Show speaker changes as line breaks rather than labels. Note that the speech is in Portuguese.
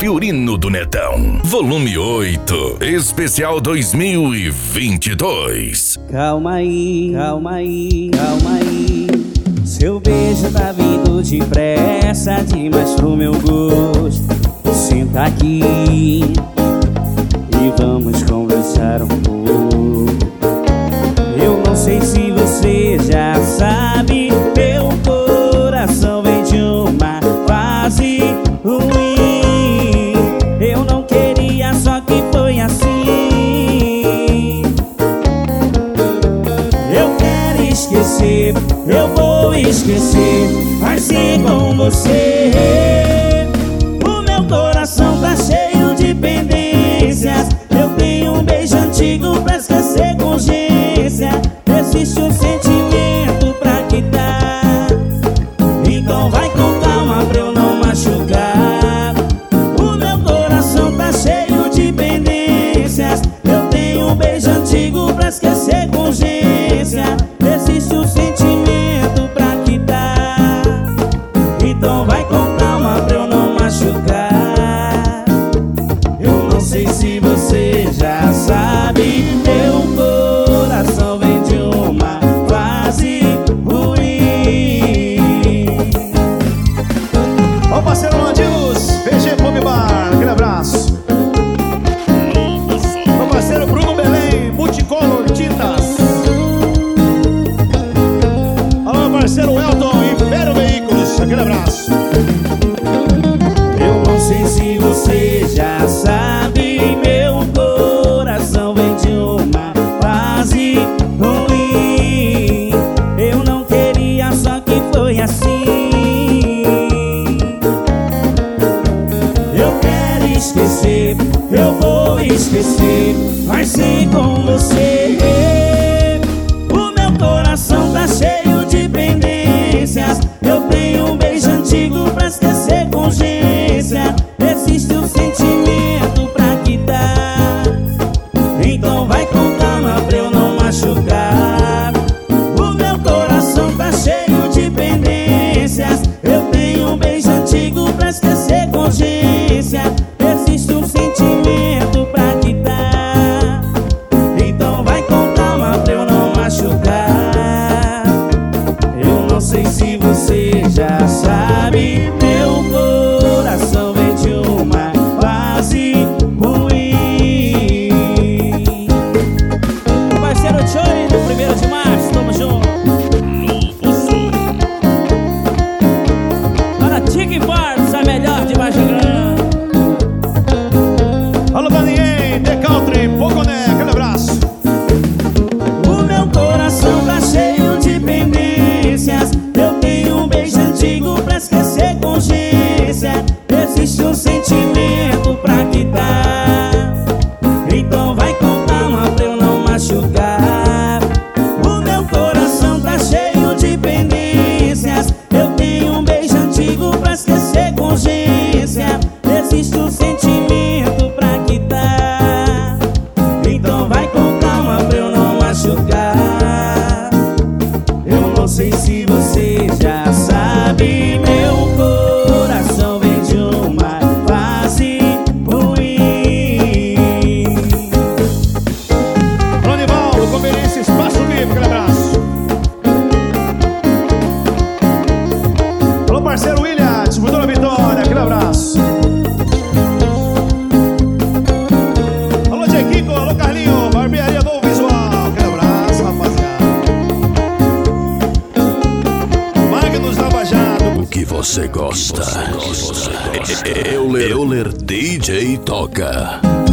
Fiorino do Netão, volume 8, especial 2022.
Calma aí, calma aí, calma aí. Seu beijo tá vindo depressa demais pro meu gosto. Senta aqui e vamos conversar um pouco. Eu não sei se você já sabe, meu coração vem de uma fase ruim. Eu não queria, só que foi assim. Eu quero esquecer, eu vou esquecer, mas sim com você. O meu coração tá cheio de pendências. Eu tenho um beijo antigo pra esquecer com urgência. Existe um sentimento pra quitar, então vai com calma pra eu não machucar. O meu coração tá cheio de pendências. Eu tenho um beijo antigo pra esquecer com urgência. Existe um sentimento pra quitar, então vai com calma pra eu não machucar. Eu não sei se você já sabe, meu coração vem de uma fase ruim.
Ó, parceiro Mandilos, PG Pub Bar, aquele abraço. Meu parceiro Bruno Belém, Multicolor Tintas. Alô, meu parceiro Elton, Império Veículos, aquele abraço.
Eu não sei se você já sabe, meu coração vem de uma fase ruim. Eu não queria, só que foi assim. Eu quero esquecer, eu vou esquecer, mas sim com você. O meu coração tá cheio de pendências. Eu tenho um beijo antigo pra esquecer com urgência. Existe um sentimento pra quitar, então vai com calma pra eu não machucar. O meu coração tá cheio de pendências. Eu tenho um beijo antigo pra esquecer com urgência. Existe um sentimento pra quitar, então vai com calma pra eu não machucar. Eu não sei se você já sabe, meu coração vem de uma fase ruim. O parceiro Choi, no 1º de março, tamo junto. Para Chicken Parts, a melhor de Vargem Grande.
Alô, Daniel, The Country, Poconé, aquele abraço.
O meu coração tá cheio de pendências. Eu tenho um beijo antigo pra esquecer com urgência. Existe um sentimento pra quitar, então vai com calma pra eu não machucar. O meu coração tá cheio de pendências. Eu tenho um beijo antigo pra esquecer com urgência. Existe um sentimento pra quitar, então vai com calma pra eu não machucar. Eu não sei se você já sabe, meu coração vem de uma fase ruim.
Ronivaldo, Conveniência, Espaço Livre, aquele abraço. Alô, parceiro William, Distribuidora Vitória, aquele abraço. Alô, Jequico, alô, Carlinho, Barbearia Novo Visual, aquele abraço, rapaziada. Magnus Lavajado.
O que você gosta? Euler DJ toca.